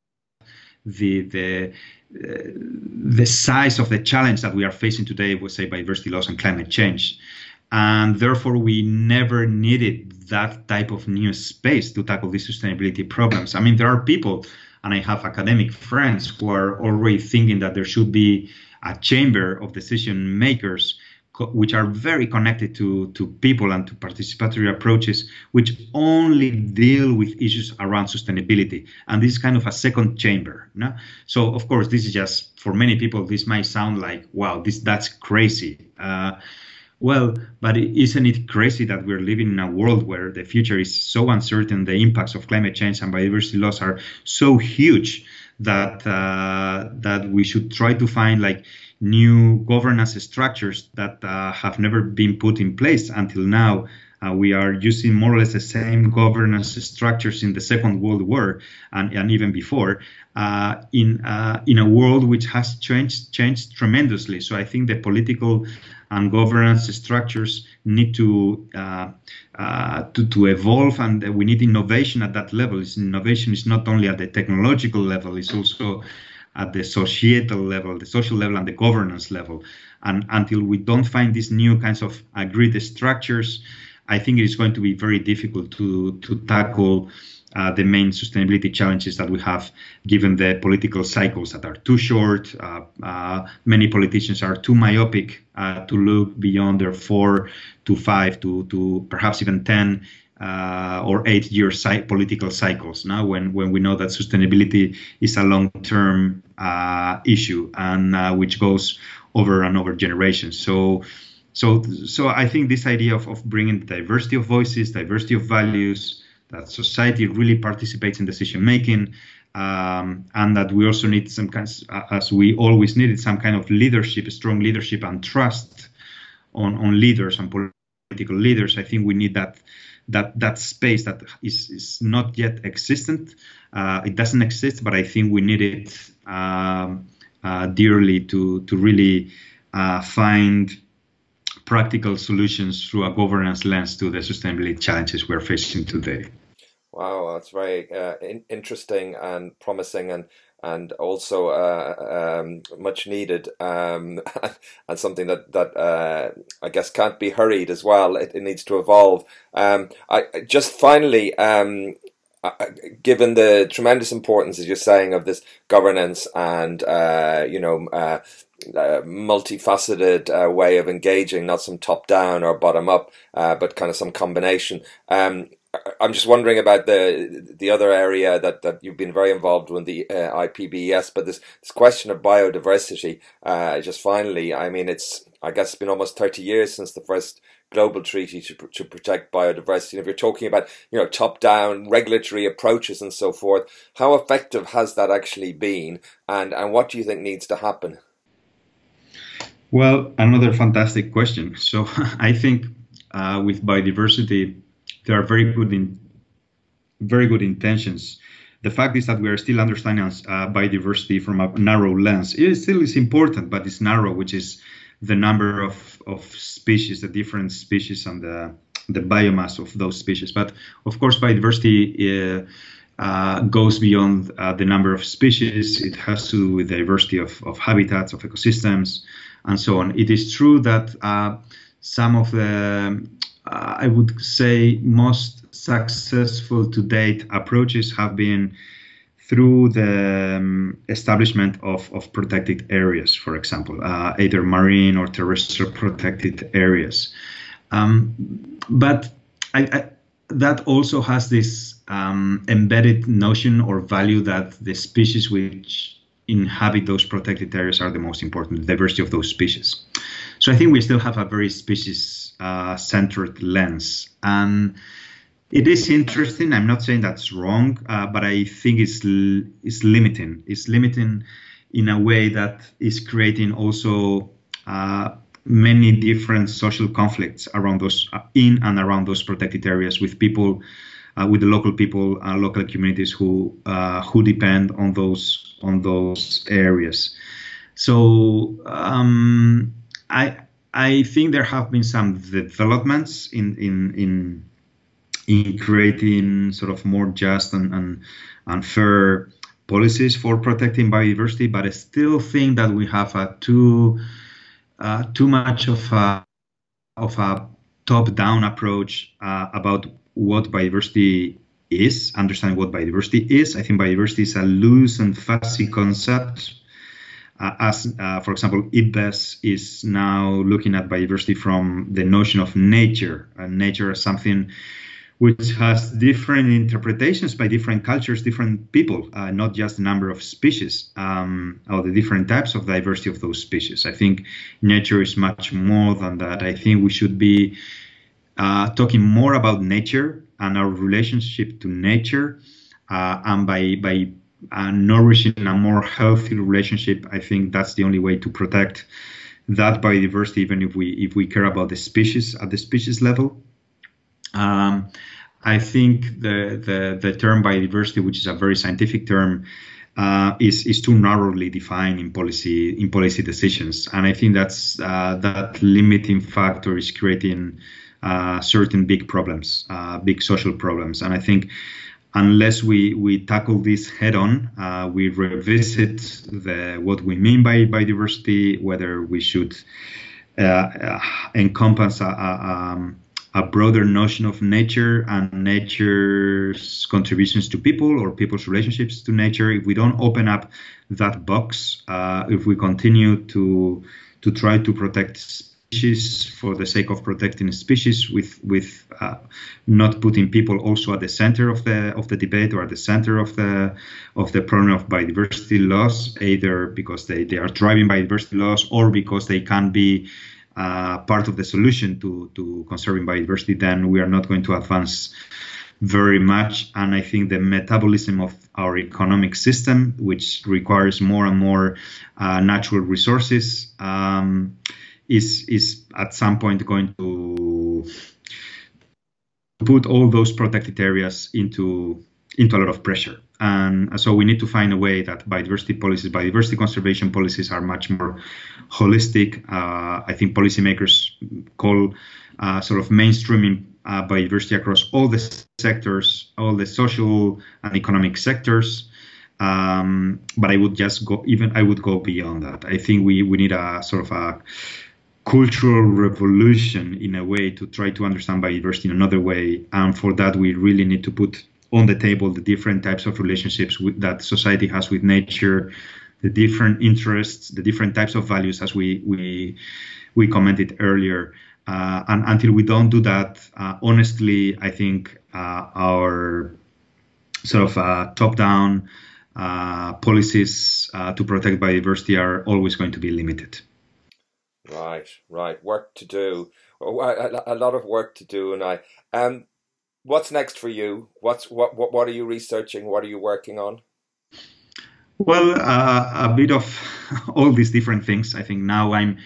the the Uh, the size of the challenge that we are facing today was, say, biodiversity loss and climate change. And therefore, we never needed that type of new space to tackle these sustainability problems. I mean, there are people, and I have academic friends who are already thinking that there should be a chamber of decision makers which are very connected to, to people and to participatory approaches, which only deal with issues around sustainability. And this is kind of a second chamber. No? So, of course, this is just, for many people, this might sound like, wow, this that's crazy. Uh, well, but isn't it crazy that we're living in a world where the future is so uncertain, the impacts of climate change and biodiversity loss are so huge that uh, that we should try to find like new governance structures that uh, have never been put in place until now. Uh, we are using more or less the same governance structures in the Second World War and, and even before uh, in uh, in a world which has changed changed tremendously. So I think the political and governance structures need to uh, uh, to, to evolve, and we need innovation at that level. It's, innovation is not only at the technological level; it's also at the societal level, the social level, and the governance level. And until we don't find these new kinds of agreed structures, I think it is going to be very difficult to, to tackle uh, the main sustainability challenges that we have, given the political cycles that are too short. Uh, uh, many politicians are too myopic uh, to look beyond their four to five to, to perhaps even ten Uh, or eight-year cy- political cycles. Now, when when we know that sustainability is a long-term uh, issue and uh, which goes over and over generations. So, so, so I think this idea of, of bringing diversity of voices, diversity of values, that society really participates in decision making, um, and that we also need some kind, as we always needed, some kind of leadership, strong leadership and trust on, on leaders and political leaders. I think we need that that that space that is, is not yet existent. Uh, it doesn't exist, but I think we need it um, uh, dearly to to really uh, find practical solutions through a governance lens to the sustainability challenges we're facing today. Wow, that's very uh, in- interesting and promising, and and also uh, um, much needed, um, and something that that uh, I guess can't be hurried as well. It, it needs to evolve. Um, I just finally, um, given the tremendous importance, as you're saying, of this governance and uh, you know. Uh, Uh, multifaceted uh, way of engaging, not some top down or bottom up, uh, but kind of some combination. Um, I'm just wondering about the the other area that, that you've been very involved with, the uh, I P B E S, but this this question of biodiversity. Uh, just finally, I mean, it's I guess it's been almost thirty years since the first global treaty to to protect biodiversity. And if you're talking about you know top down regulatory approaches and so forth, how effective has that actually been, and and what do you think needs to happen? Well, another fantastic question. So I think uh, with biodiversity, there are very good in, very good intentions. The fact is that we are still understanding uh, biodiversity from a narrow lens. It still is important, but it's narrow, which is the number of, of species, the different species and the, the biomass of those species. But of course, biodiversity uh, uh, goes beyond uh, the number of species. It has to do with diversity of, of habitats, of ecosystems, and so on. It is true that uh, some of the, uh, I would say, most successful to date approaches have been through the um, establishment of, of protected areas, for example, uh, either marine or terrestrial protected areas. Um, but I, I, that also has this um, embedded notion or value that the species which inhabit those protected areas are the most important, the diversity of those species. So I think we still have a very species-centered uh, lens. And it is interesting. I'm not saying that's wrong, uh, but I think it's, it's limiting. It's limiting in a way that is creating also uh, many different social conflicts around those, uh, in and around those protected areas with people, uh, with the local people, uh, local communities who uh, who depend on those on those areas. So um, I I think there have been some developments in in in in creating sort of more just and, and, and fair policies for protecting biodiversity, but I still think that we have a too uh, too much of a of a top-down approach uh, about what biodiversity is, understanding what biodiversity is. I think biodiversity is a loose and fuzzy concept. Uh, as, uh, for example, I P B E S is now looking at biodiversity from the notion of nature, and nature as something which has different interpretations by different cultures, different people, uh, not just the number of species um, or the different types of diversity of those species. I think nature is much more than that. I think we should be uh, talking more about nature and our relationship to nature, uh, and by by uh, nourishing a more healthy relationship. I think that's the only way to protect that biodiversity, even if we if we care about the species at the species level. Um, I think the, the the term biodiversity, which is a very scientific term, uh, is is too narrowly defined in policy in policy decisions, and I think that's uh, that limiting factor is creating uh, certain big problems, uh, big social problems, and I think unless we we tackle this head on, uh, we revisit the what we mean by biodiversity, whether we should uh, uh, encompass a, a um, a broader notion of nature and nature's contributions to people or people's relationships to nature. If we don't open up that box, uh, if we continue to to try to protect species for the sake of protecting species, with with uh, not putting people also at the center of the of the debate or at the center of the of the problem of biodiversity loss, either because they, they are driving biodiversity loss or because they can be Uh, part of the solution to, to conserving biodiversity, then we are not going to advance very much. And I think the metabolism of our economic system, which requires more and more uh, natural resources, um, is is at some point going to put all those protected areas into into a lot of pressure. And so we need to find a way that biodiversity policies, biodiversity conservation policies are much more holistic. Uh, I think policymakers call uh, sort of mainstreaming uh, biodiversity across all the sectors, all the social and economic sectors. Um, but I would just go, even I would go beyond that. I think we, we need a sort of a cultural revolution in a way to try to understand biodiversity in another way. And for that, we really need to put on the table the different types of relationships with, that society has with nature, the different interests, the different types of values, as we we we commented earlier. Uh, and until we don't do that, uh, honestly, I think uh, our sort of uh, top-down uh, policies uh, to protect biodiversity are always going to be limited. Right, right. Work to do. A lot of work to do, and I. Um, what's next for you? What's what? What? What are you researching? What are you working on? Well, uh, a bit of all these different things. I think now I'm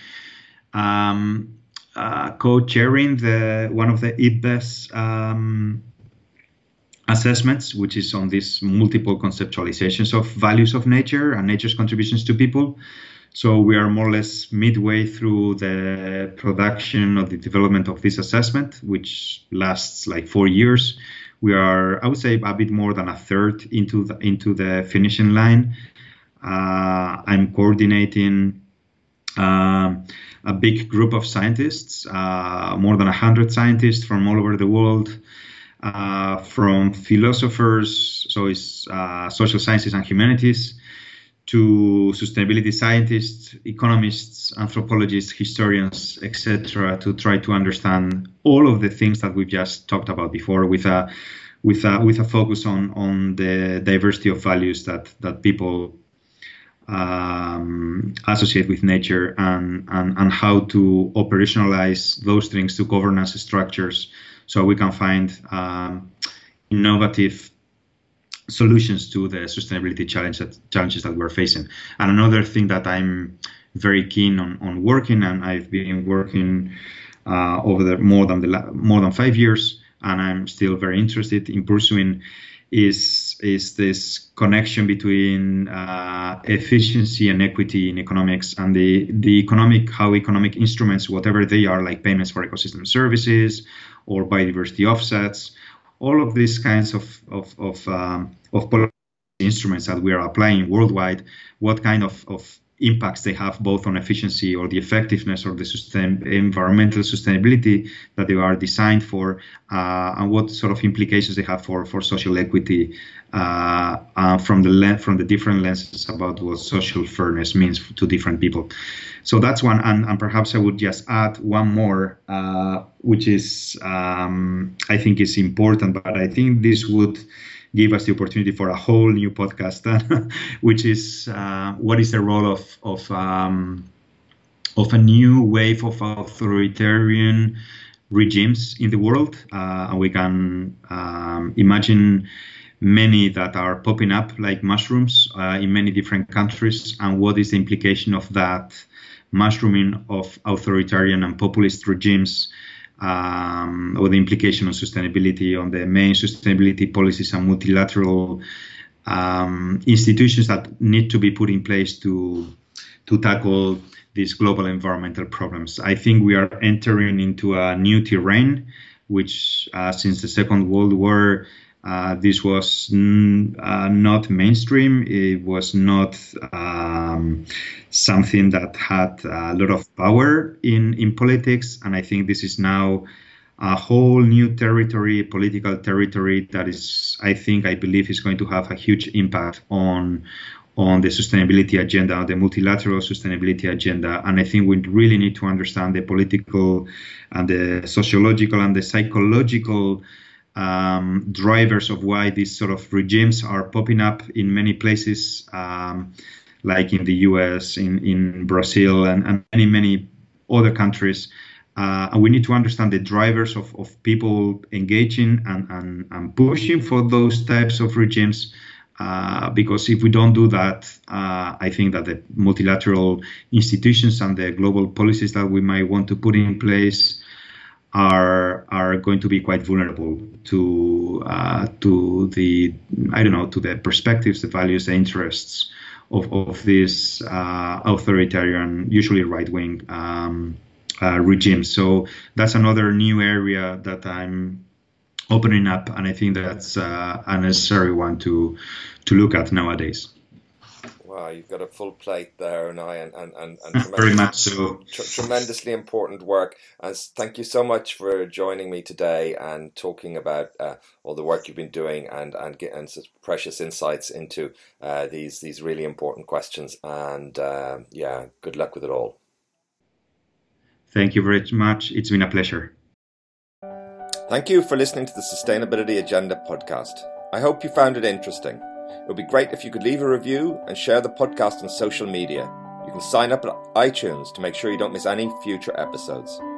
um, uh, co-chairing the one of the I P B E S um, assessments, which is on these multiple conceptualizations of values of nature and nature's contributions to people. So we are more or less midway through the production of the development of this assessment, which lasts like four years. We are, I would say, a bit more than a third into the, into the finishing line. Uh, I'm coordinating uh, a big group of scientists, uh, more than one hundred scientists from all over the world, uh, from philosophers, so it's uh, social sciences and humanities, to sustainability scientists, economists, anthropologists, historians, et cetera, to try to understand all of the things that we've just talked about before, with a with a with a focus on on the diversity of values that that people um, associate with nature, and, and and how to operationalize those things to governance structures, so we can find um, innovative solutions to the sustainability challenge that, challenges that we're facing. And another thing that I'm very keen on, on working, and I've been working uh, over the more than the more than five years, and I'm still very interested in pursuing, is is this connection between uh, efficiency and equity in economics, and the the economic how economic instruments, whatever they are, like payments for ecosystem services or biodiversity offsets, all of these kinds of of of, um, of policy instruments that we are applying worldwide, what kind of, of impacts they have both on efficiency or the effectiveness or the sustain, environmental sustainability that they are designed for, uh, and what sort of implications they have for, for social equity uh, uh, from the le- from the different lenses about what social fairness means to different people. So that's one, and, and perhaps I would just add one more, uh, which is um, I think is important, but I think this would give us the opportunity for a whole new podcast, which is uh, what is the role of of um, of a new wave of authoritarian regimes in the world, uh, and we can um, imagine many that are popping up like mushrooms uh, in many different countries, and what is the implication of that mushrooming of authoritarian and populist regimes, um, or the implication on sustainability, on the main sustainability policies and multilateral um, institutions that need to be put in place to to tackle these global environmental problems. I think we are entering into a new terrain, which uh, since the Second World War, Uh, this was n- uh, not mainstream. It was not um, something that had a lot of power in, in politics. And I think this is now a whole new territory, political territory, that is, I think, I believe is going to have a huge impact on on the sustainability agenda, the multilateral sustainability agenda. And I think we really need to understand the political and the sociological and the psychological Um, drivers of why these sort of regimes are popping up in many places, um, like in the U S, in, in Brazil, and, and many, many other countries. Uh, and we need to understand the drivers of, of people engaging and, and, and pushing for those types of regimes, Uh, because if we don't do that, uh, I think that the multilateral institutions and the global policies that we might want to put in place are are going to be quite vulnerable to uh, to the I don't know to the perspectives, the values, the interests of of these uh, authoritarian, usually right wing um, uh, regimes. So that's another new area that I'm opening up, and I think that's uh, a necessary one to to look at nowadays. Wow, you've got a full plate there, and I and and, and, and very much so. Tr- tremendously important work. And thank you so much for joining me today and talking about uh, all the work you've been doing and and getting such precious insights into uh, these these really important questions. And uh, yeah, good luck with it all. Thank you very much. It's been a pleasure. Thank you for listening to the Sustainability Agenda podcast. I hope you found it interesting. It would be great if you could leave a review and share the podcast on social media. You can sign up at iTunes to make sure you don't miss any future episodes.